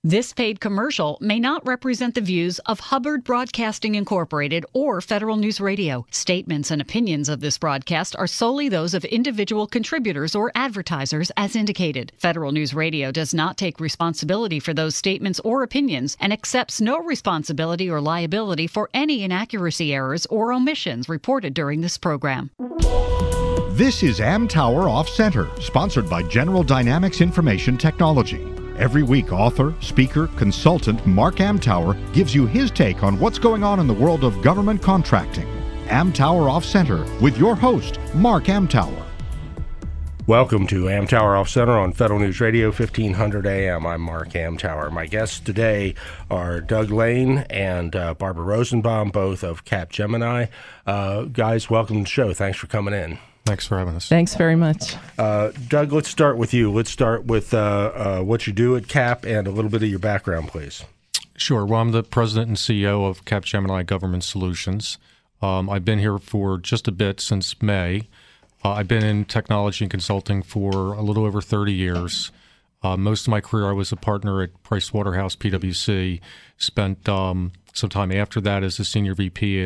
This paid commercial may not represent the views of Hubbard Broadcasting Incorporated or Federal News Radio. Statements and opinions of this broadcast are solely those of individual contributors or advertisers as indicated. Federal News Radio does not take responsibility for those statements or opinions and accepts no responsibility or liability for any inaccuracy, errors, or omissions reported during this program. This is Amtower Off Center, sponsored by General Dynamics Information Technology. Every week, author, speaker, consultant Mark Amtower gives you his take on what's going on in the world of government contracting. Amtower Off Center with your host, Mark Amtower. Welcome to Amtower Off Center on Federal News Radio, 1500 AM. I'm Mark Amtower. My guests today are Doug Lane and Barbara Rosenbaum, both of Capgemini. Guys, welcome to the show. Thanks for coming in. Thanks for having us. Thanks very much. Doug, let's start with you. Let's start with what you do at Cap and a little bit of your background, please. Sure. Well, I'm the president and CEO of Capgemini Government Solutions. I've been here for just a bit since May. I've been in technology and consulting for a little over 30 years. Most of my career, I was a partner at Pricewaterhouse PwC. Spent some time after that as a senior VP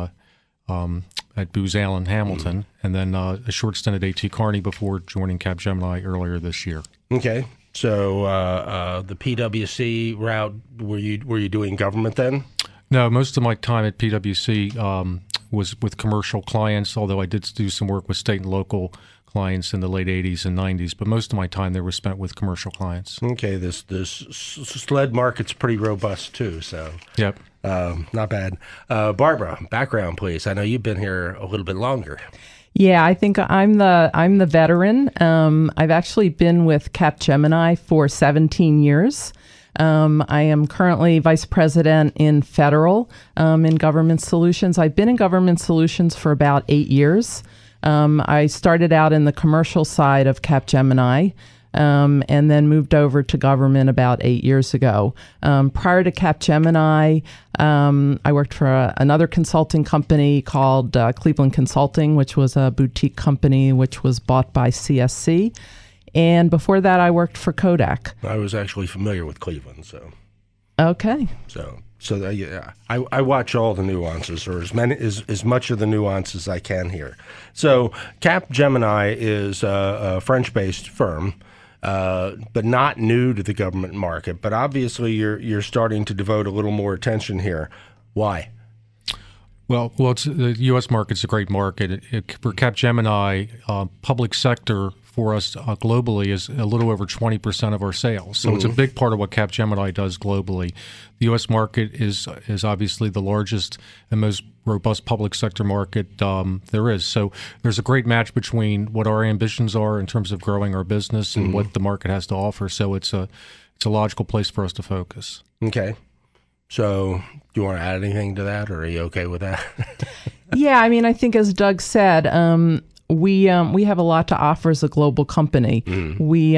at Booz Allen Hamilton, and then a short stint at A.T. Kearney before joining Capgemini earlier this year. Okay. So the PwC route, were you doing government then? No, most of my time at PwC was with commercial clients, although I did do some work with state and local clients in the late 80s and 90s, but most of my time there was spent with commercial clients. Okay, this SLED market's pretty robust too, so yep. Not bad. Barbara, background, please. I know you've been here a little bit longer. Yeah, I think I'm the veteran. I've actually been with Capgemini for 17 years. I am currently vice president in federal in government solutions. I've been in government solutions for about 8 years. I started out in the commercial side of Capgemini. And then moved over to government about 8 years ago. Prior to Capgemini, I worked for another consulting company called Cleveland Consulting, which was a boutique company which was bought by CSC. And before that, I worked for Kodak. I was actually familiar with Cleveland, so. Okay. So yeah, I watch all the nuances, or as much of the nuance as I can here. So Capgemini is a French-based firm. But not new to the government market. But obviously, you're starting to devote a little more attention here. Why? Well, the U.S. market's a great market. For Capgemini, public sector for us globally is a little over 20% of our sales. So It's a big part of what Capgemini does globally. The U.S. market is obviously the largest and most robust public sector market there is. So there's a great match between what our ambitions are in terms of growing our business and what the market has to offer. So it's a logical place for us to focus. Okay. So do you want to add anything to that, or are you okay with that? Yeah, I mean, I think as Doug said, we have a lot to offer as a global company. We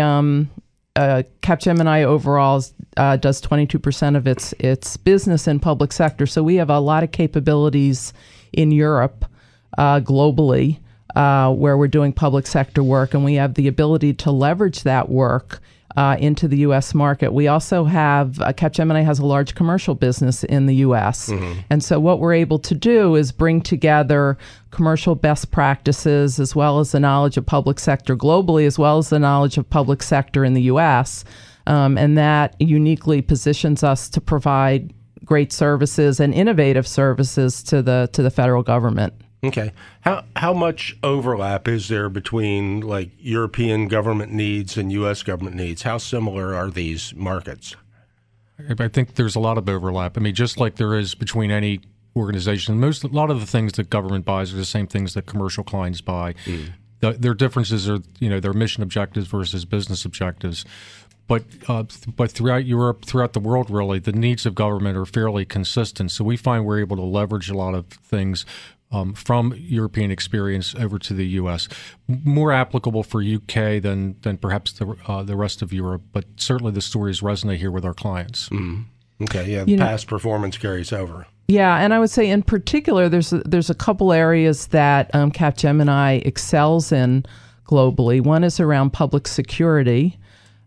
Capgemini overall does 22% of its business in public sector, so we have a lot of capabilities in Europe globally where we're doing public sector work, and we have the ability to leverage that work into the U.S. market. We also have, Capgemini has a large commercial business in the U.S. And so what we're able to do is bring together commercial best practices as well as the knowledge of public sector globally, as well as the knowledge of public sector in the U.S. And that uniquely positions us to provide great services and innovative services to the federal government. Okay. How much overlap is there between like European government needs and U.S. government needs? How similar are these markets? I think there's a lot of overlap. I mean, just like there is between any organization, a lot of the things that government buys are the same things that commercial clients buy. Their differences are, their mission objectives versus business objectives. But throughout Europe, throughout the world, really, the needs of government are fairly consistent. So we find we're able to leverage a lot of things from European experience over to the U.S. More applicable for UK than perhaps the rest of Europe, but certainly the stories resonate here with our clients. Okay, yeah, past performance carries over. Yeah, and I would say in particular, there's a couple areas that Capgemini excels in globally. One is around public security.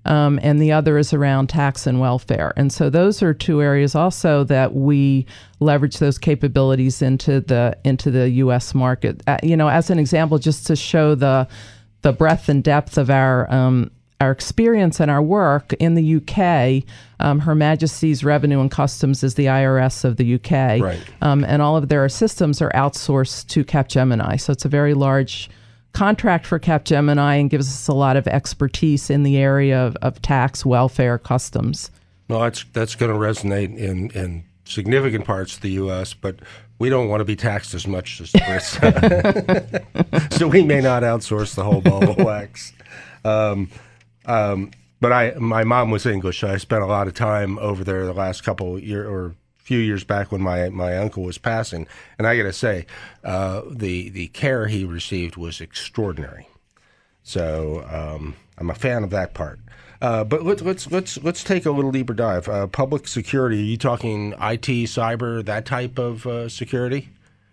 and the other is around tax and welfare. And so those are two areas also that we leverage those capabilities into the U.S. market. As an example, just to show the breadth and depth of our experience and our work in the UK, Her Majesty's Revenue and Customs is the IRS of the UK, right. And all of their systems are outsourced to Capgemini. So it's a very large contract for Capgemini and gives us a lot of expertise in the area of tax, welfare, customs. Well, that's going to resonate in significant parts of the U.S., but we don't want to be taxed as much as the Brits. So we may not outsource the whole ball of wax. But my mom was English, so I spent a lot of time over there the last couple years or few years back when my uncle was passing, and I got to say, the care he received was extraordinary. So I'm a fan of that part. But let's take a little deeper dive. Public security. Are you talking IT, cyber, that type of security?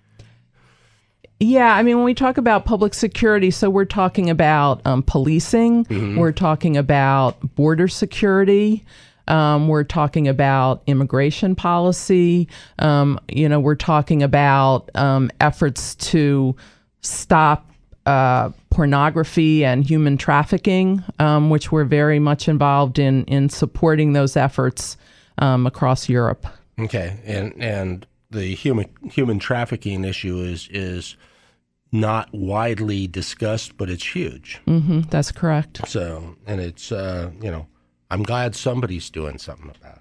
Yeah, I mean, when we talk about public security, so we're talking about policing, mm-hmm. We're talking about border security, we're talking about immigration policy, we're talking about efforts to stop pornography and human trafficking, which we're very much involved in supporting those efforts across Europe. Okay, and the human trafficking issue is not widely discussed, but it's huge. Mm-hmm, that's correct. So, and it's, I'm glad somebody's doing something about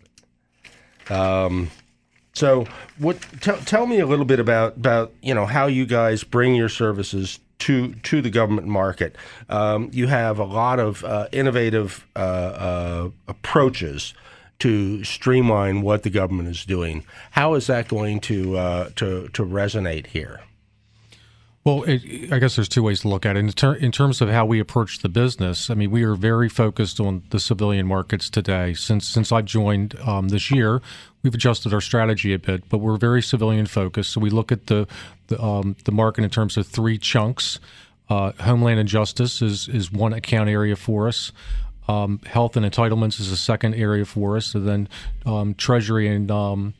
it. So tell me a little bit about how you guys bring your services to the government market. You have a lot of innovative approaches to streamline what the government is doing. How is that going to resonate here? Well, I guess there's two ways to look at it. In terms of how we approach the business, I mean, we are very focused on the civilian markets today. Since I've joined this year, we've adjusted our strategy a bit, but we're very civilian focused. So we look at the market in terms of three chunks. Homeland and Justice is one account area for us. Health and entitlements is a second area for us. And then Treasury and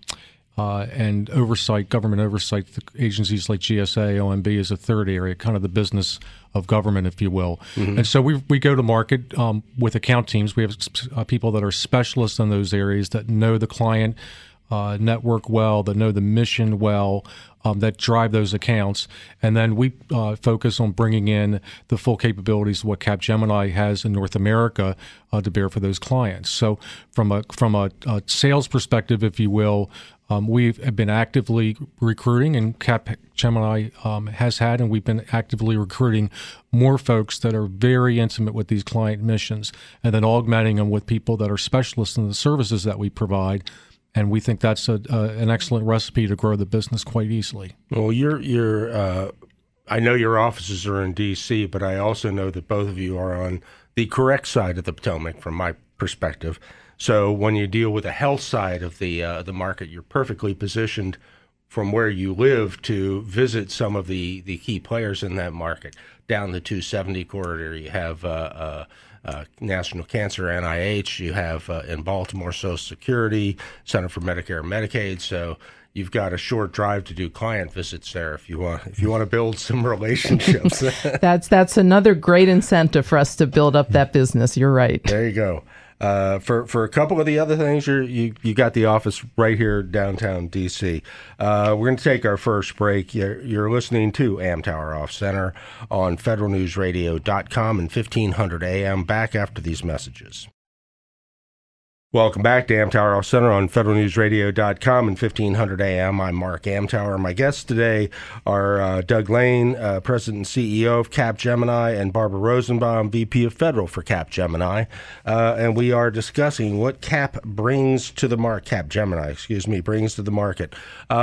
oversight, government oversight, agencies like GSA, OMB is a third area, kind of the business of government, if you will. Mm-hmm. And so we go to market with account teams. We have people that are specialists in those areas that know the client network well, that know the mission well, that drive those accounts. And then we focus on bringing in the full capabilities of what Capgemini has in North America to bear for those clients. So from a sales perspective, if you will, we've been actively recruiting, and Capgemini has had, and we've been actively recruiting more folks that are very intimate with these client missions, and then augmenting them with people that are specialists in the services that we provide. And we think that's an excellent recipe to grow the business quite easily. Well, I know your offices are in D.C., but I also know that both of you are on the correct side of the Potomac, from my perspective. So when you deal with the health side of the market, you're perfectly positioned from where you live to visit some of the key players in that market. Down the 270 corridor, you have National Cancer, NIH. You have in Baltimore, Social Security, Center for Medicare and Medicaid. So you've got a short drive to do client visits there if you want to build some relationships. That's another great incentive for us to build up that business. You're right. There you go. For a couple of the other things, you got the office right here downtown D.C. We're going to take our first break. You're listening to Amtower Off Center on federalnewsradio.com and 1500 AM. Back after these messages. Welcome back to Amtower Off Center on federalnewsradio.com and 1500 AM. I'm Mark Amtower. My guests today are Doug Lane, President and CEO of Capgemini, and Barbara Rosenbaum, VP of Federal for Capgemini. And we are discussing what Capgemini brings to the market.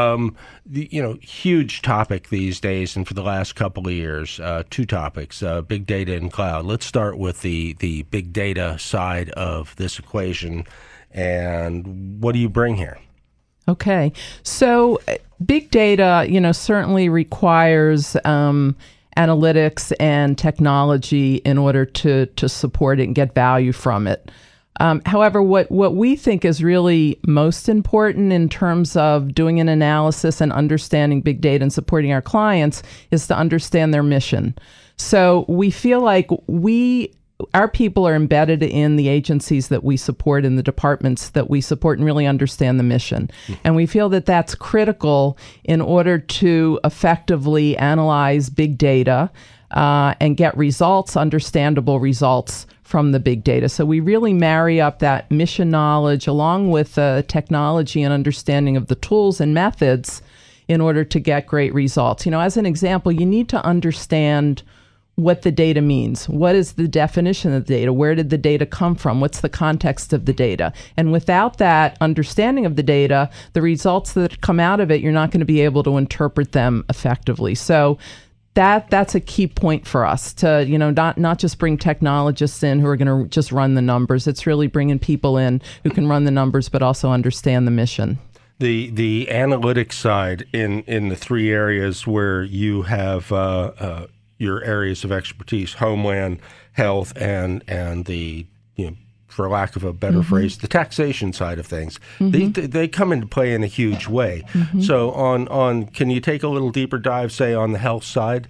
Huge topic these days, and for the last couple of years, two topics, big data and cloud. Let's start with the big data side of this equation. And what do you bring here? Okay. So big data, certainly requires analytics and technology in order to support it and get value from it. However, what we think is really most important in terms of doing an analysis and understanding big data and supporting our clients is to understand their mission. So we feel like our people are embedded in the agencies that we support, in the departments that we support, and really understand the mission. And we feel that that's critical in order to effectively analyze big data and get results, understandable results from the big data. So we really marry up that mission knowledge along with technology and understanding of the tools and methods in order to get great results. As an example, you need to understand what the data means. What is the definition of the data? Where did the data come from? What's the context of the data? And without that understanding of the data, the results that come out of it, you're not going to be able to interpret them effectively. So that's a key point for us to, not just bring technologists in who are going to just run the numbers. It's really bringing people in who can run the numbers, but also understand the mission. The analytics side in the three areas where you have your areas of expertise: Homeland, Health, and the, for lack of a better phrase, the taxation side of things. They come into play in a huge way. So on can you take a little deeper dive, say, on the health side?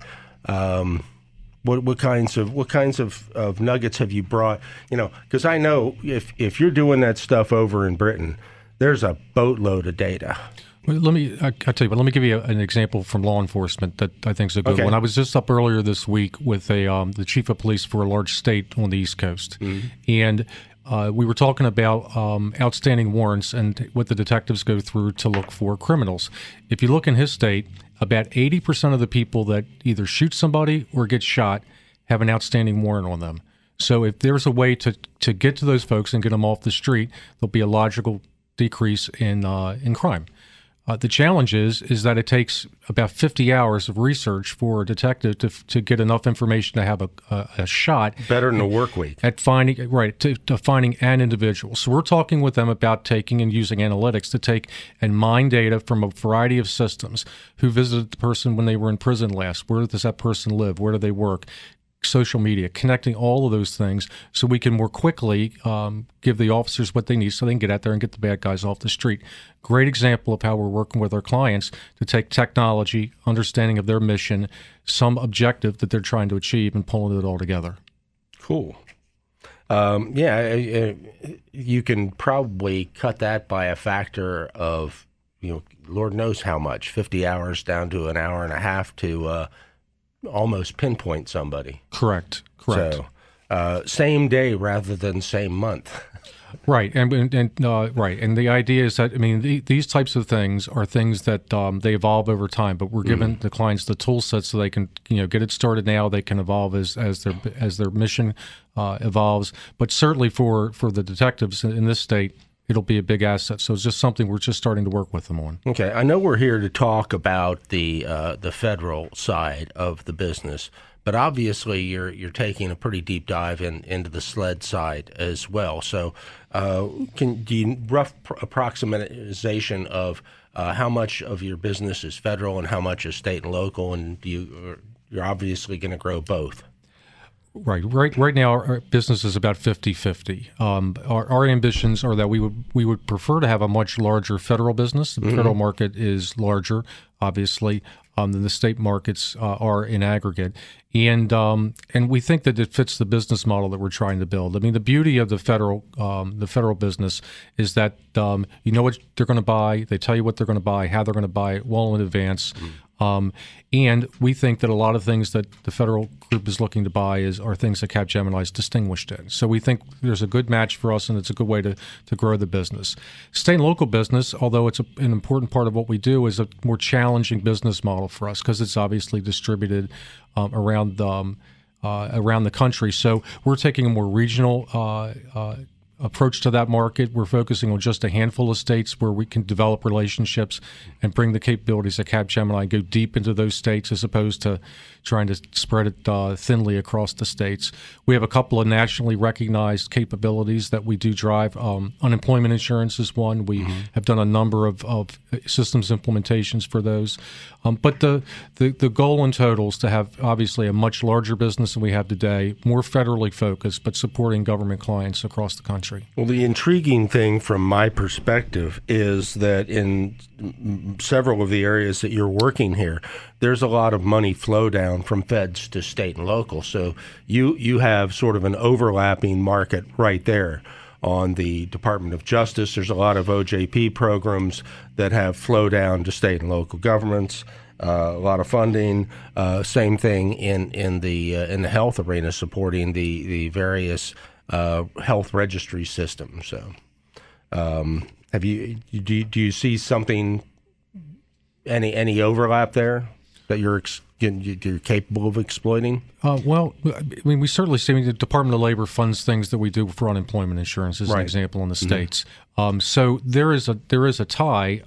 What kinds of nuggets have you brought? Because I know if you're doing that stuff over in Britain, there's a boatload of data. I'll tell you what, let me give you an example from law enforcement that I think is a good one. I was just up earlier this week with the chief of police for a large state on the East Coast. And we were talking about outstanding warrants and what the detectives go through to look for criminals. If you look in his state, about 80% of the people that either shoot somebody or get shot have an outstanding warrant on them. So if there's a way to get to those folks and get them off the street, there'll be a logical decrease in crime. The challenge is that it takes about 50 hours of research for a detective to get enough information to have a shot. Better than a work week. At finding to finding an individual. So we're talking with them about taking and using analytics to take and mine data from a variety of systems. Who visited the person when they were in prison last? Where does that person live? Where do they work? Social media, connecting all of those things so we can more quickly give the officers what they need so they can get out there and get the bad guys off the street. Great example of how we're working with our clients to take technology, understanding of their mission, some objective that they're trying to achieve, and pulling it all together. Cool. You can probably cut that by a factor of, Lord knows how much, 50 hours down to an hour and a half to almost pinpoint somebody. Correct. So, same day rather than same month. Right, and right, and the idea is that these types of things are things that they evolve over time. But we're giving the clients the tool set so they can get it started now. They can evolve as their mission evolves. But certainly for the detectives in this state, it'll be a big asset. So it's just something we're just starting to work with them on. Okay, I know we're here to talk about the federal side of the business, but obviously you're taking a pretty deep dive into the SLED side as well. So do you rough approximation of how much of your business is federal and how much is state and local, and you're obviously going to grow both? Right now, our business is about 50-50. Our ambitions are that we would prefer to have a much larger federal business. The federal market is larger, obviously, than the state markets are in aggregate, and we think that it fits the business model that we're trying to build. The beauty of the federal business is that you know what they're going to buy. They tell you what they're going to buy, how they're going to buy it, well in advance. And we think that a lot of things that the federal group is looking to buy are things that Capgemini is distinguished in. So we think there's a good match for us, and it's a good way to grow the business. State and local business, although it's an important part of what we do, is a more challenging business model for us because it's obviously distributed around the country. So we're taking a more regional approach to that market. We're focusing on just a handful of states where we can develop relationships and bring the capabilities of Capgemini, go deep into those states as opposed to trying to spread it thinly across the states. We have a couple of nationally recognized capabilities that we do drive. Unemployment insurance is one. We have done a number of systems implementations for those. But the goal in total is to have obviously a much larger business than we have today, more federally focused, but supporting government clients across the country. Well, the intriguing thing from my perspective is that in several of the areas that you're working here, there's a lot of money flow down from feds to state and local. So you have sort of an overlapping market right there. On the Department of Justice, there's a lot of OJP programs that have flow down to state and local governments. A lot of funding. Same thing in the health arena, supporting the various health registry systems. So, do you see something, any overlap there that you're capable of exploiting? Well, I mean, we certainly see the Department of Labor funds things that we do for unemployment insurance, as an example, in the states. So there is a tie.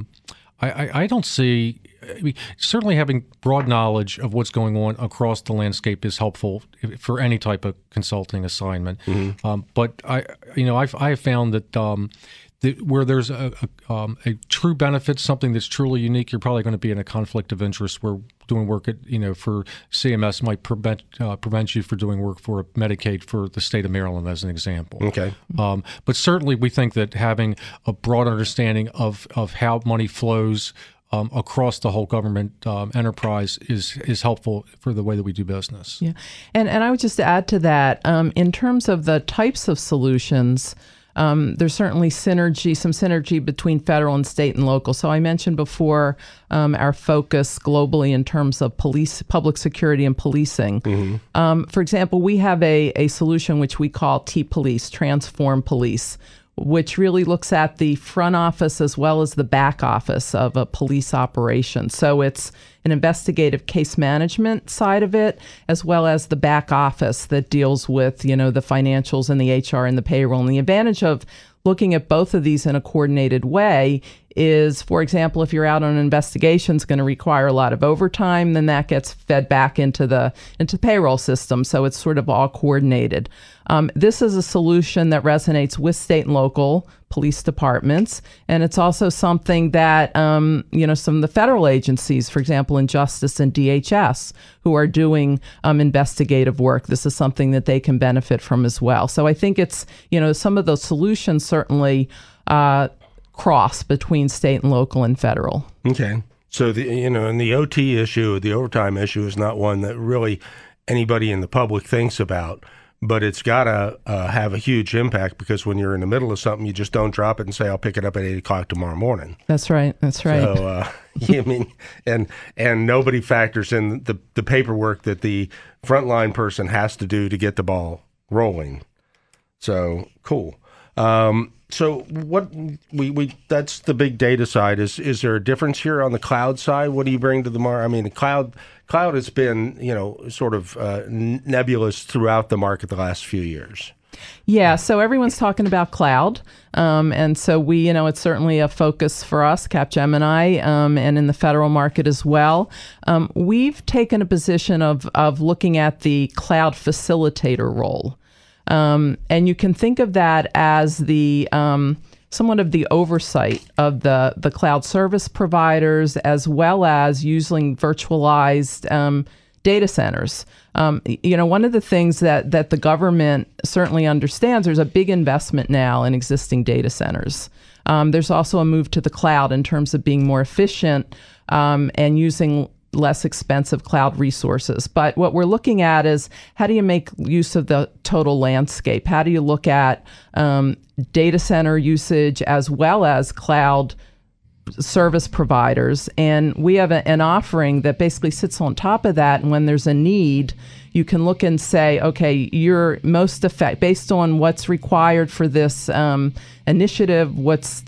I don't see. I mean, certainly having broad knowledge of what's going on across the landscape is helpful for any type of consulting assignment. But I have found that where there's a true benefit, something that's truly unique, you're probably going to be in a conflict of interest where doing work for CMS might prevent you from doing work for Medicaid for the state of Maryland, as an example. Okay. But certainly we think that having a broad understanding of how money flows across the whole government enterprise is helpful for the way that we do business. Yeah, and I would just add to that, in terms of the types of solutions, there's certainly some synergy between federal and state and local. So I mentioned before our focus globally in terms of public security and policing. For example, we have a solution which we call T-Police, Transform Police, which really looks at the front office as well as the back office of a police operation. So it's an investigative case management side of it, as well as the back office that deals with, the financials and the HR and the payroll. And the advantage of looking at both of these in a coordinated way is, for example, if you're out on an investigation, it's going to require a lot of overtime, then that gets fed back into the payroll system. So it's sort of all coordinated. This is a solution that resonates with state and local police departments, and it's also something that some of the federal agencies, for example, in Justice and DHS, who are doing investigative work, this is something that they can benefit from as well. So I think it's some of those solutions certainly cross between state and local and federal. Okay. So and the OT issue, the overtime issue, is not one that really anybody in the public thinks about, but it's got to have a huge impact, because when you're in the middle of something, you just don't drop it and say, I'll pick it up at 8 o'clock tomorrow morning. That's right. So, I mean, and nobody factors in the paperwork that the frontline person has to do to get the ball rolling. So cool. So what that's the big data side. Is there a difference here on the cloud side? What do you bring to the market? I mean, the cloud has been, sort of nebulous throughout the market the last few years. Yeah, so everyone's talking about cloud. And so it's certainly a focus for us, Capgemini, and in the federal market as well. We've taken a position of looking at the cloud facilitator role. And you can think of that as the somewhat of the oversight of the cloud service providers, as well as using virtualized data centers. One of the things that the government certainly understands, there's a big investment now in existing data centers. There's also a move to the cloud in terms of being more efficient and using less expensive cloud resources. But what we're looking at is, how do you make use of the total landscape? How do you look at data center usage as well as cloud service providers? And we have an offering that basically sits on top of that. And when there's a need, you can look and say, okay, you're most effective based on what's required for this initiative. What's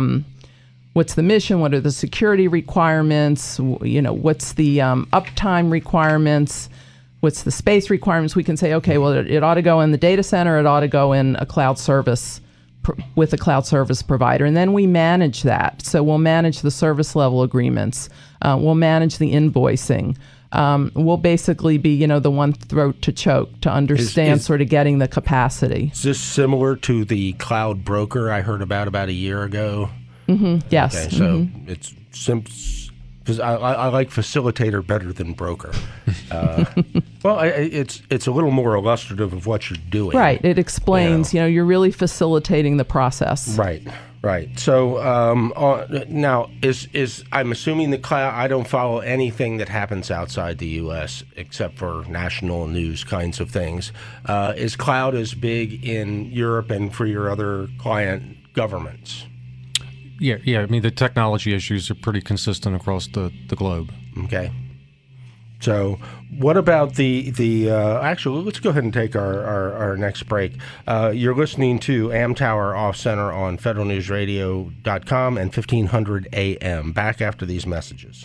the mission? What are the security requirements? What's the uptime requirements? what's the space requirements, we can say, okay, well, it ought to go in the data center, it ought to go in a cloud service with a cloud service provider. And then we manage that. So we'll manage the service level agreements. We'll manage the invoicing. We'll basically be, the one throat to choke to understand sort of getting the capacity. Is this similar to the cloud broker I heard about a year ago? Mm-hmm. Yes. Okay, so it's because I like facilitator better than broker. Well, it's a little more illustrative of what you're doing. Right. It explains, you're really facilitating the process. Right. So now, is I'm assuming the cloud, I don't follow anything that happens outside the U.S. except for national news kinds of things. Is cloud as big in Europe and for your other client governments? Yeah. I mean, the technology issues are pretty consistent across the globe. Okay. So what about the actually, let's go ahead and take our next break. You're listening to Amtower Off Center on federalnewsradio.com and 1500 AM. Back after these messages.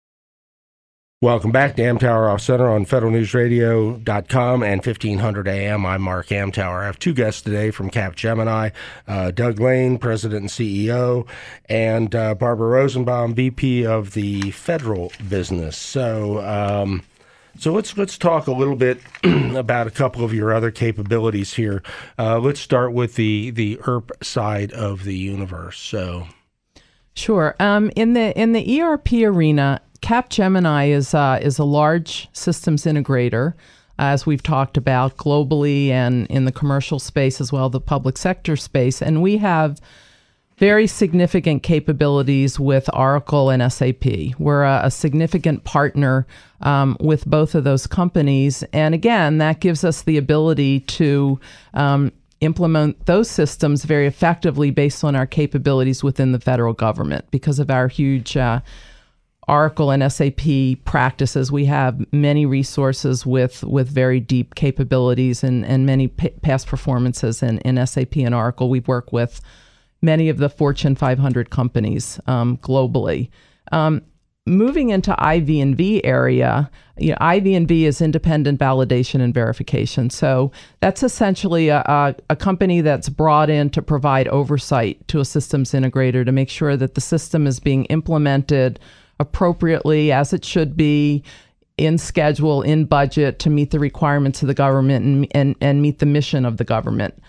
Welcome back to Amtower Off Center on federalnewsradio.com and 1500 AM. I'm Mark Amtower. I have two guests today from Capgemini, Doug Lane, President and CEO, and Barbara Rosenbaum, VP of the Federal Business. So let's talk a little bit about a couple of your other capabilities here. Let's start with the ERP side of the universe. So, sure. In the ERP arena, Capgemini is a large systems integrator, as we've talked about globally and in the commercial space as well, the public sector space. And we have very significant capabilities with Oracle and SAP. We're a significant partner with both of those companies. And again, that gives us the ability to implement those systems very effectively based on our capabilities within the federal government. Because of our huge Oracle and SAP practices, we have many resources with very deep capabilities and many past performances in SAP and Oracle. We work with many of the Fortune 500 companies globally. Moving into IV&V area, IV&V is independent validation and verification. So that's essentially a company that's brought in to provide oversight to a systems integrator to make sure that the system is being implemented appropriately as it should be, in schedule, in budget, to meet the requirements of the government and meet the mission of the government.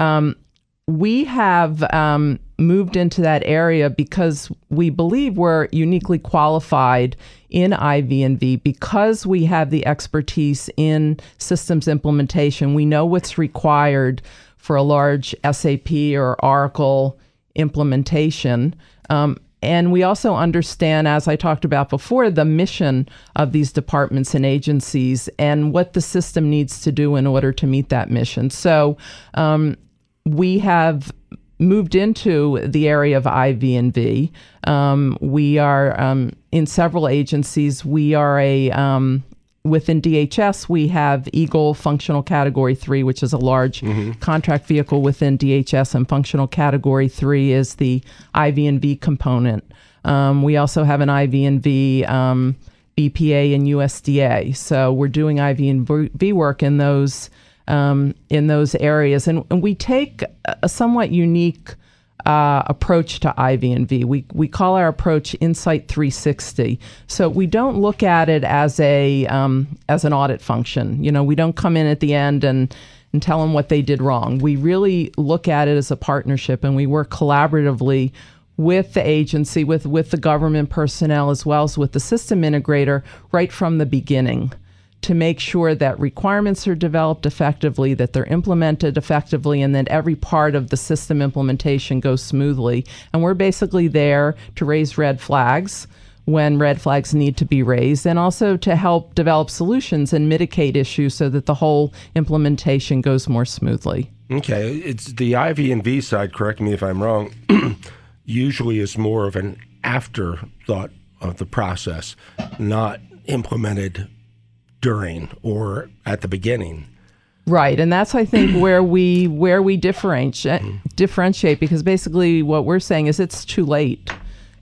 We have moved into that area because we believe we're uniquely qualified in IV&V because we have the expertise in systems implementation. We know what's required for a large SAP or Oracle implementation. And we also understand, as I talked about before, the mission of these departments and agencies and what the system needs to do in order to meet that mission. So we have moved into the area of IV&V. We are in several agencies. We are within DHS, we have Eagle Functional Category 3, which is a large contract vehicle within DHS, and Functional Category 3 is the IV&V component. We also have an IV&V BPA and USDA. So we're doing IV&V work in those areas. And we take a somewhat unique approach to IV&V. We call our approach Insight 360. So we don't look at it as an audit function. We don't come in at the end and tell them what they did wrong. We really look at it as a partnership, and we work collaboratively with the agency, with the government personnel, as well as with the system integrator right from the beginning, to make sure that requirements are developed effectively, that they're implemented effectively, and that every part of the system implementation goes smoothly. And we're basically there to raise red flags when red flags need to be raised, and also to help develop solutions and mitigate issues so that the whole implementation goes more smoothly. Okay. It's the IV&V side, correct me if I'm wrong, usually is more of an afterthought of the process, not implemented during or at the beginning. Right, and that's, I think, where we differentiate, because basically what we're saying is it's too late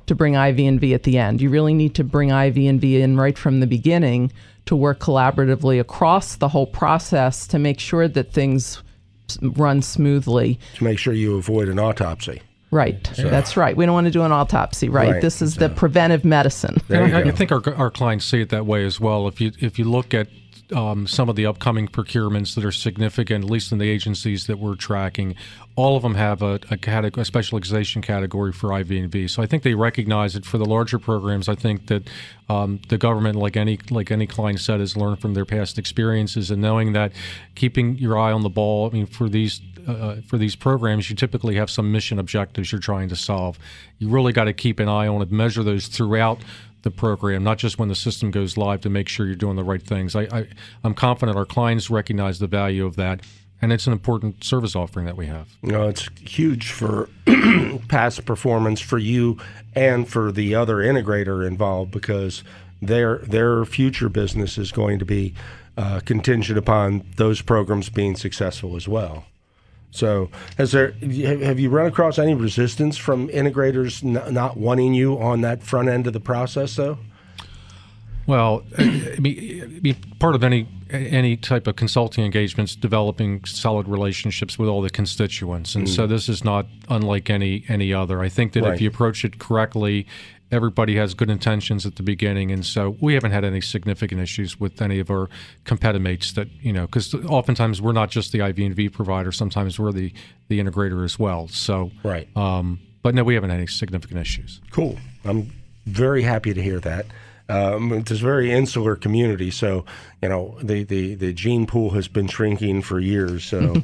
to bring IV&V at the end. You really need to bring IV&V in right from the beginning to work collaboratively across the whole process to make sure that things run smoothly. To make sure you avoid an autopsy. Right. That's right. We don't want to do an autopsy, right? This is the preventive medicine. I think our clients see it that way as well. If you look at some of the upcoming procurements that are significant, at least in the agencies that we're tracking, all of them have a specialization category for IV&V. So I think they recognize it. For the larger programs, I think that the government, like any client said, has learned from their past experiences, and knowing that keeping your eye on the ball. I mean, for these programs, you typically have some mission objectives you're trying to solve. You really got to keep an eye on it, measure those throughout the program, not just when the system goes live, to make sure you're doing the right things. I'm confident our clients recognize the value of that, and it's an important service offering that we have. It's huge for past performance for you and for the other integrator involved, because their future business is going to be contingent upon those programs being successful as well. So have you run across any resistance from integrators not wanting you on that front end of the process, though? Well, I mean, part of any type of consulting engagements, developing solid relationships with all the constituents. And so this is not unlike any other. I think that if you approach it correctly, everybody has good intentions at the beginning, and so we haven't had any significant issues with any of our competimates that, because oftentimes we're not just the IV&V provider, sometimes we're the integrator as well. So, but no, we haven't had any significant issues. Cool. I'm very happy to hear that. It's a very insular community, so, the gene pool has been shrinking for years, so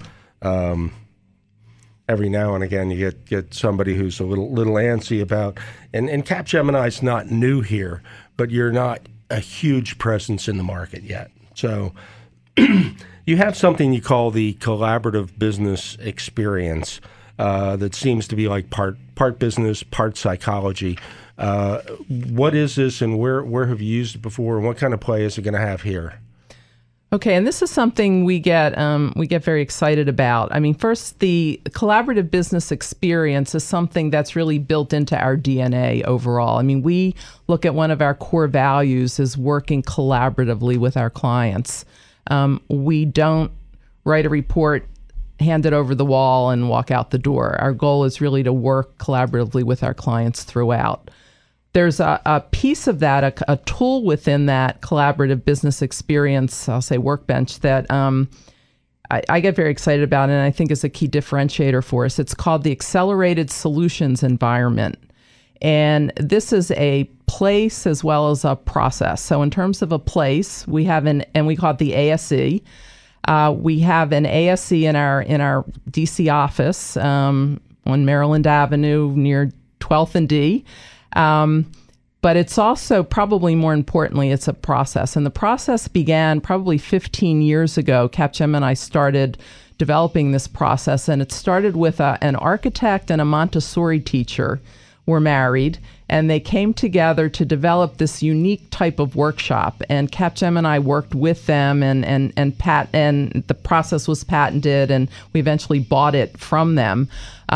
every now and again you get somebody who's a little antsy about, and Capgemini's not new here, but you're not a huge presence in the market yet. So you have something you call the collaborative business experience that seems to be like part business, part psychology. What is this, and where have you used it before, and what kind of play is it going to have here? Okay, and this is something we get very excited about. I mean, first, the collaborative business experience is something that's really built into our DNA overall. I mean, we look at one of our core values as working collaboratively with our clients. We don't write a report, hand it over the wall, and walk out the door. Our goal is really to work collaboratively with our clients throughout. There's a piece of that, a tool within that collaborative business experience, I'll say workbench, that I get very excited about, and I think is a key differentiator for us. It's called the Accelerated Solutions Environment. And this is a place as well as a process. So in terms of a place, we have and we call it the ASE. We have an ASE in our DC office on Maryland Avenue near 12th and D. But it's also, probably more importantly, it's a process. And the process began probably 15 years ago. Capgemini started developing this process, and it started with an architect and a Montessori teacher were married, and they came together to develop this unique type of workshop. And Capgemini worked with them, and the process was patented, and we eventually bought it from them.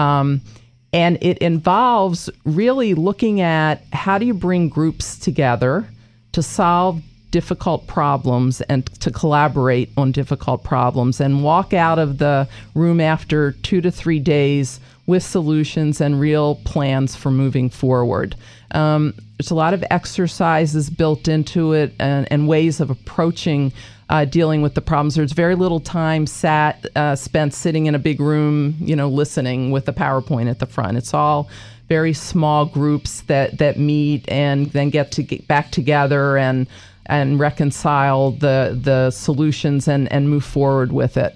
And it involves really looking at how do you bring groups together to solve difficult problems and to collaborate on difficult problems, and walk out of the room after 2 to 3 days with solutions and real plans for moving forward. There's a lot of exercises built into it and ways of approaching dealing with the problems. There's very little time spent sitting in a big room, listening with the PowerPoint at the front. It's all very small groups that meet and then get back together and reconcile the solutions and move forward with it.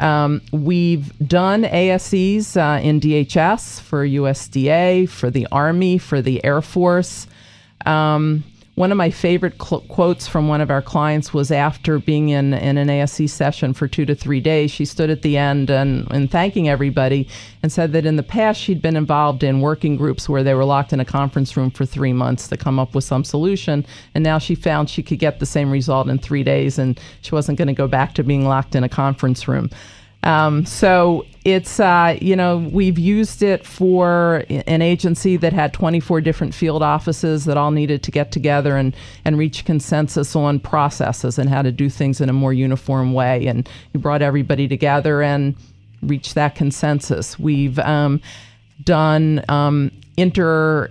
We've done ASEs in DHS, for USDA, for the Army, for the Air Force. One of my favorite quotes from one of our clients was after being in an ASE session for 2 to 3 days, she stood at the end and thanking everybody and said that in the past she'd been involved in working groups where they were locked in a conference room for 3 months to come up with some solution. And now she found she could get the same result in 3 days, and she wasn't going to go back to being locked in a conference room. So it's, we've used it for an agency that had 24 different field offices that all needed to get together and reach consensus on processes and how to do things in a more uniform way. And we brought everybody together and reached that consensus. We've done interdepartmental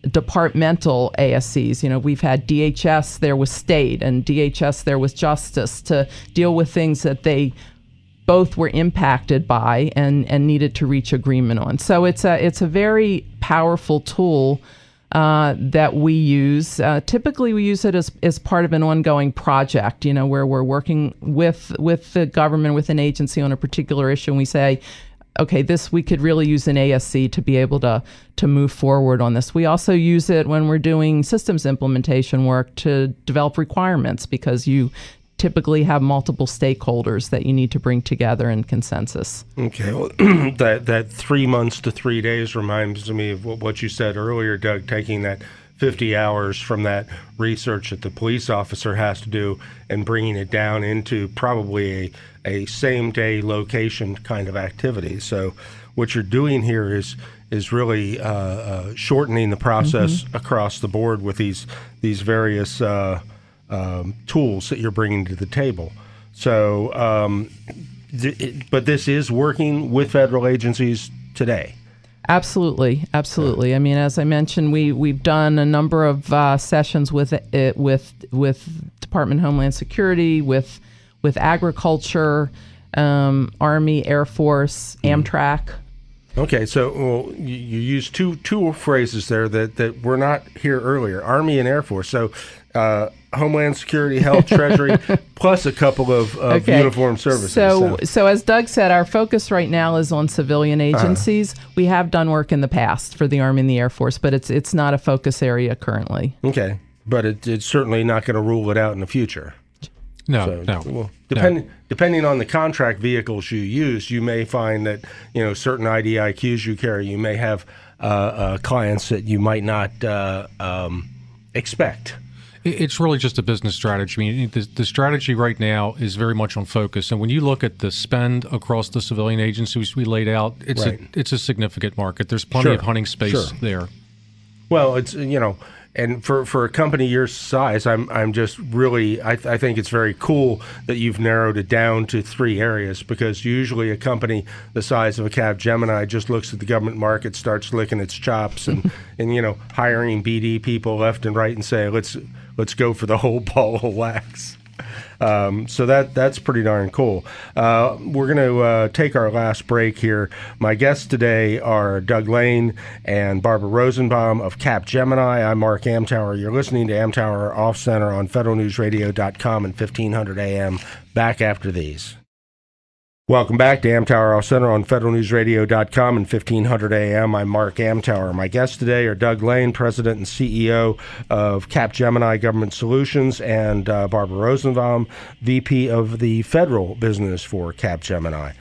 ASCs. We've had DHS there with state and DHS there with justice to deal with things that they both were impacted by and needed to reach agreement on. So it's a very powerful tool that we use. Typically, we use it as part of an ongoing project, where we're working with the government, with an agency on a particular issue, and we say, okay, we could really use an ASC to be able to move forward on this. We also use it when we're doing systems implementation work to develop requirements, because you typically have multiple stakeholders that you need to bring together in consensus. Okay, well, that 3 months to 3 days reminds me of what you said earlier, Doug, taking that 50 hours from that research that the police officer has to do and bringing it down into probably a same-day location kind of activity. So what you're doing here is really shortening the process across the board with these various tools that you're bringing to the table. So, but this is working with federal agencies today. Absolutely. I mean, as I mentioned, we've done a number of sessions with Department of Homeland Security, with agriculture, Army, Air Force, Amtrak. Okay, so you used two phrases there that were not here earlier: Army and Air Force. So Homeland Security, Health, Treasury, plus a couple of uniformed services. So as Doug said, our focus right now is on civilian agencies. We have done work in the past for the Army and the Air Force, but it's not a focus area currently. Okay, but it's certainly not going to rule it out in the future. No. Well, depending on the contract vehicles you use, you may find that certain IDIQs you carry, you may have clients that you might not expect. It's really just a business strategy. I mean, the strategy right now is very much on focus. And when you look at the spend across the civilian agencies we laid out, it's a significant market. There's plenty of hunting space there. Well, it's and for a company your size, I'm just really I think it's very cool that you've narrowed it down to 3 areas, because usually a company the size of a Capgemini just looks at the government market, starts licking its chops, and hiring BD people left and right and say let's go for the whole ball of wax. So that's pretty darn cool. We're going to take our last break here. My guests today are Doug Lane and Barbara Rosenbaum of Capgemini. I'm Mark Amtower. You're listening to Amtower Off Center on federalnewsradio.com and 1500 AM. Back after these. Welcome back to Amtower Off Center on federalnewsradio.com and 1500 AM. I'm Mark Amtower. My guests today are Doug Lane, President and CEO of Capgemini Government Solutions, and Barbara Rosenbaum, VP of the Federal Business for Capgemini.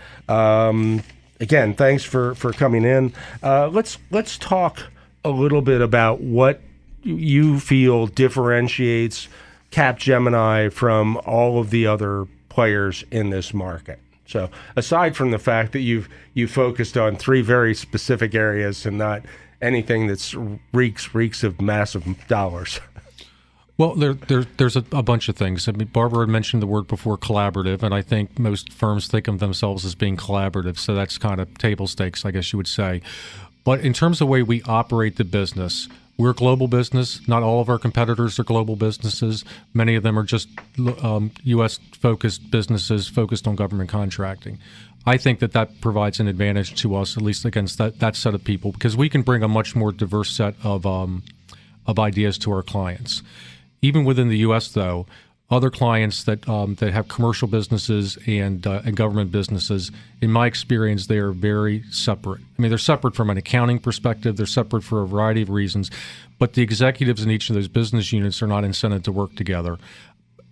Again, thanks for coming in. Let's talk a little bit about what you feel differentiates Capgemini from all of the other players in this market. So aside from the fact that you focused on 3 very specific areas and not anything that's reeks of massive dollars. Well, there's a bunch of things. I mean, Barbara had mentioned the word before, collaborative, and I think most firms think of themselves as being collaborative, so that's kind of table stakes, I guess you would say. But in terms of the way we operate the business, we're a global business. Not all of our competitors are global businesses. Many of them are just U.S.-focused businesses focused on government contracting. I think that provides an advantage to us, at least against that set of people, because we can bring a much more diverse set of ideas to our clients. Even within the U.S., though, other clients that have commercial businesses and government businesses, in my experience, they are very separate. I mean, they're separate from an accounting perspective. They're separate for a variety of reasons. But the executives in each of those business units are not incented to work together.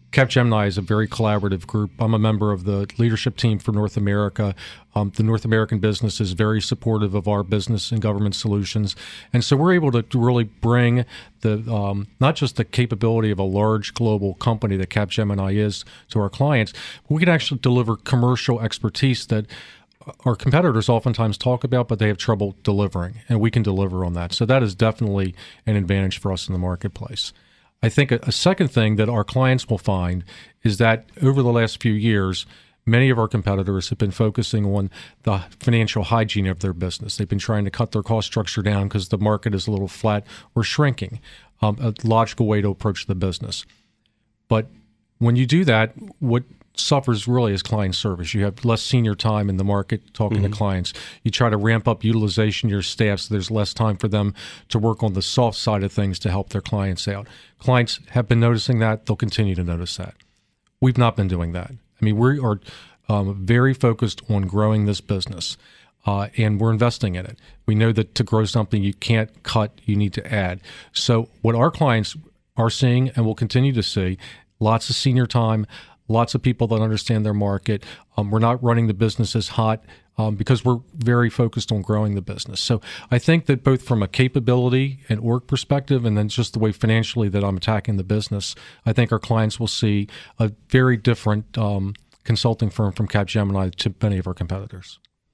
Capgemini is a very collaborative group. I'm a member of the leadership team for North America. The North American business is very supportive of our business and government solutions. And so we're able to really bring the not just the capability of a large global company that Capgemini is to our clients, but we can actually deliver commercial expertise that our competitors oftentimes talk about, but they have trouble delivering, and we can deliver on that. So that is definitely an advantage for us in the marketplace. I think a second thing that our clients will find is that over the last few years, many of our competitors have been focusing on the financial hygiene of their business. They've been trying to cut their cost structure down because the market is a little flat or shrinking, a logical way to approach the business. But when you do that, what suffers really is client service. You have less senior time in the market talking to clients. You try to ramp up utilization of your staff so there's less time for them to work on the soft side of things to help their clients out. Clients have been noticing that. They'll continue to notice that. We've not been doing that. I mean, we are very focused on growing this business, and we're investing in it. We know that to grow something, you can't cut, you need to add. So what our clients are seeing and will continue to see, lots of senior time, lots of people that understand their market. We're not running the business as hot because we're very focused on growing the business. So I think that both from a capability and org perspective, and then just the way financially that I'm attacking the business, I think our clients will see a very different consulting firm from Capgemini to many of our competitors.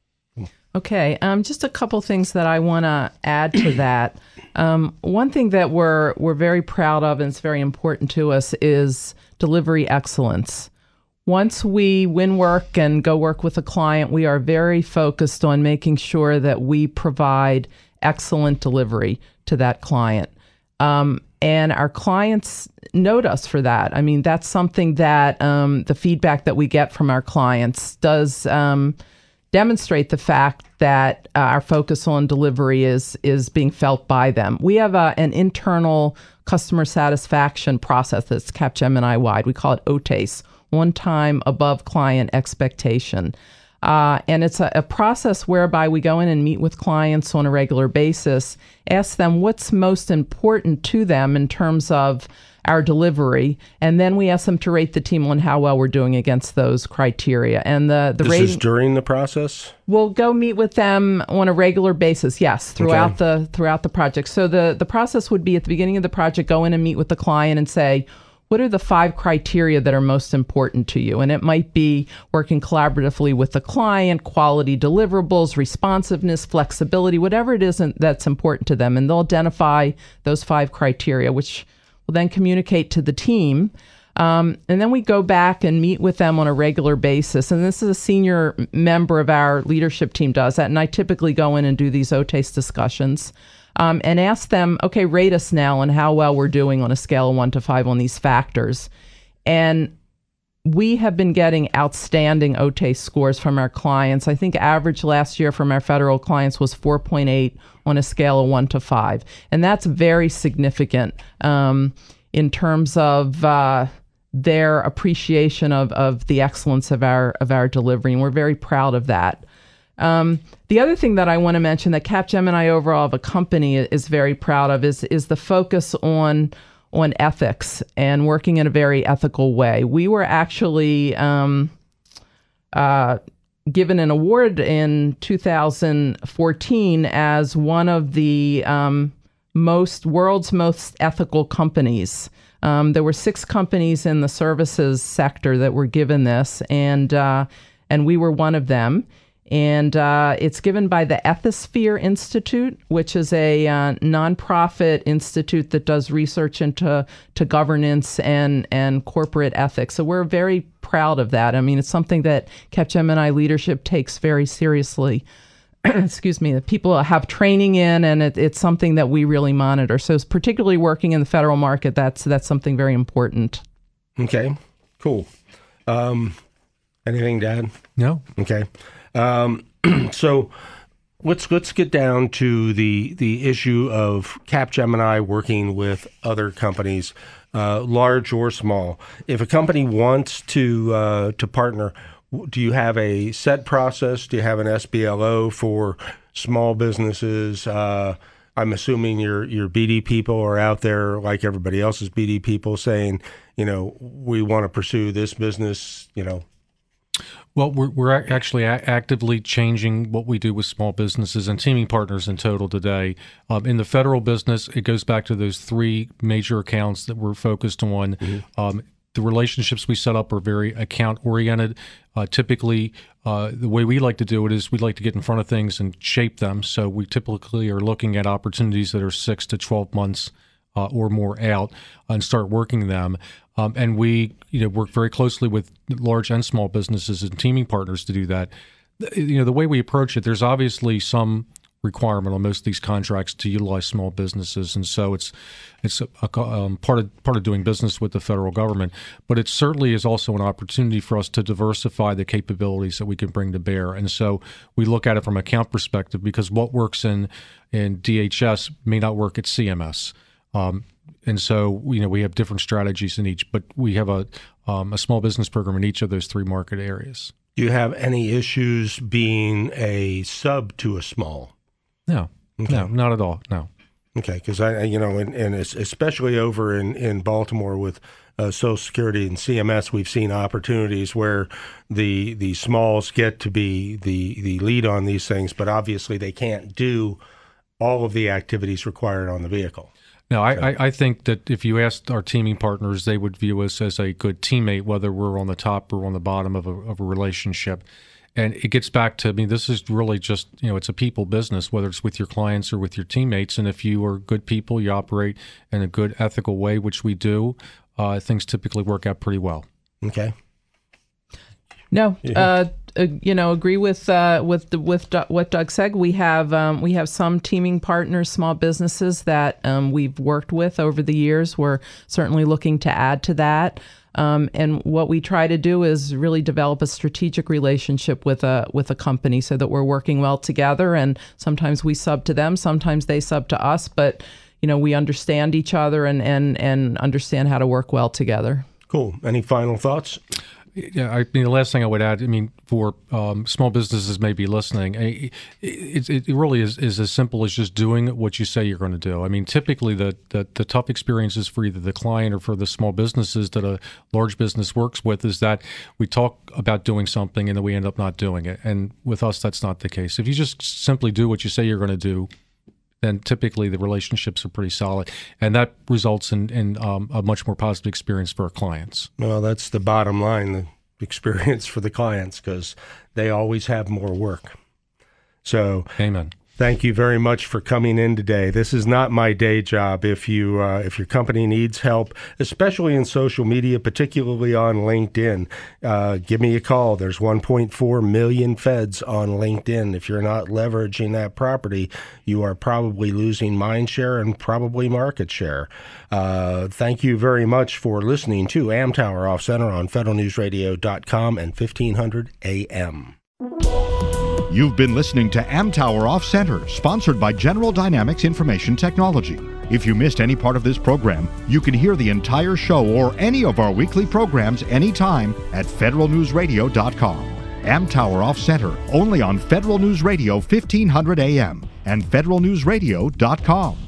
Okay, just a couple things that I want to add to that. One thing that we're very proud of and it's very important to us is delivery excellence. Once we win work and go work with a client, we are very focused on making sure that we provide excellent delivery to that client. And our clients note us for that. I mean, that's something that the feedback that we get from our clients does demonstrate the fact that our focus on delivery is being felt by them. We have an internal customer satisfaction process that's Capgemini-wide. We call it OTACE, on time above client expectation. And it's a process whereby we go in and meet with clients on a regular basis, ask them what's most important to them in terms of our delivery, and then we ask them to rate the team on how well we're doing against those criteria. And the this rating is during the process? We'll go meet with them on a regular basis, yes, throughout the project. So the process would be at the beginning of the project, go in and meet with the client and say, what are the 5 criteria that are most important to you? And it might be working collaboratively with the client, quality deliverables, responsiveness, flexibility, whatever it is that's important to them. And they'll identify those 5 criteria, which will then communicate to the team. And then we go back and meet with them on a regular basis. And this is a senior member of our leadership team does that. And I typically go in and do these OTACE discussions. And ask them, okay, rate us now on how well we're doing on a scale of 1 to 5 on these factors. And we have been getting outstanding OTACE scores from our clients. I think average last year from our federal clients was 4.8 on a scale of 1 to 5. And that's very significant in terms of their appreciation of the excellence of our delivery. And we're very proud of that. The other thing that I want to mention that Capgemini overall of a company is very proud of is the focus on ethics and working in a very ethical way. We were actually given an award in 2014 as one of the world's most ethical companies. There were 6 companies in the services sector that were given this, and we were one of them. And it's given by the Ethisphere Institute, which is a nonprofit institute that does research into governance and corporate ethics. So we're very proud of that. I mean, it's something that Capgemini leadership takes very seriously. Excuse me, that people have training in, and it's something that we really monitor. So particularly working in the federal market, that's something very important. Okay, cool. Anything to add? No. Okay. So let's get down to the issue of Capgemini working with other companies, large or small. If a company wants to partner, do you have a set process? Do you have an SBLO for small businesses? I'm assuming your BD people are out there like everybody else's BD people saying, we want to pursue this business, Well, we're actually actively changing what we do with small businesses and teaming partners in total today. In the federal business, it goes back to those 3 major accounts that we're focused on. Mm-hmm. The relationships we set up are very account-oriented. Typically, the way we like to do it is we'd like to get in front of things and shape them. So we typically are looking at opportunities that are 6 to 12 months or more out and start working them. And we work very closely with large and small businesses and teaming partners to do that. The way we approach it, there's obviously some requirement on most of these contracts to utilize small businesses, and so it's a part of doing business with the federal government. But it certainly is also an opportunity for us to diversify the capabilities that we can bring to bear. And so we look at it from an account perspective, because what works in DHS may not work at CMS. And so, we have different strategies in each, but we have a small business program in each of those 3 market areas. Do you have any issues being a sub to a small? No, okay. No, not at all. No. Okay, because and especially over in Baltimore with Social Security and CMS, we've seen opportunities where the smalls get to be the lead on these things, but obviously they can't do all of the activities required on the vehicle. No, I think that if you asked our teaming partners, they would view us as a good teammate, whether we're on the top or on the bottom of a relationship. And it gets back to, this is really just, it's a people business, whether it's with your clients or with your teammates. And if you are good people, you operate in a good ethical way, which we do, things typically work out pretty well. Okay. No, agree with what Doug said. We have some teaming partners, small businesses that we've worked with over the years. We're certainly looking to add to that. And what we try to do is really develop a strategic relationship with a company so that we're working well together. And sometimes we sub to them, sometimes they sub to us, but we understand each other and understand how to work well together. Cool. Any final thoughts? Yeah, the last thing I would add, for small businesses maybe listening, it really is as simple as just doing what you say you're going to do. Typically the tough experiences for either the client or for the small businesses that a large business works with is that we talk about doing something and then we end up not doing it. And with us, that's not the case. If you just simply do what you say you're going to do, then typically the relationships are pretty solid, and that results in a much more positive experience for our clients. Well, that's the bottom line, the experience for the clients, because they always have more work. So, amen. Thank you very much for coming in today. This is not my day job. If your company needs help, especially in social media, particularly on LinkedIn, give me a call. There's 1.4 million feds on LinkedIn. If you're not leveraging that property, you are probably losing mind share and probably market share. Thank you very much for listening to Amtower Off Center on federalnewsradio.com and 1500 AM. You've been listening to Amtower Off Center, sponsored by General Dynamics Information Technology. If you missed any part of this program, you can hear the entire show or any of our weekly programs anytime at federalnewsradio.com. Amtower Off Center, only on Federal News Radio 1500 AM and federalnewsradio.com.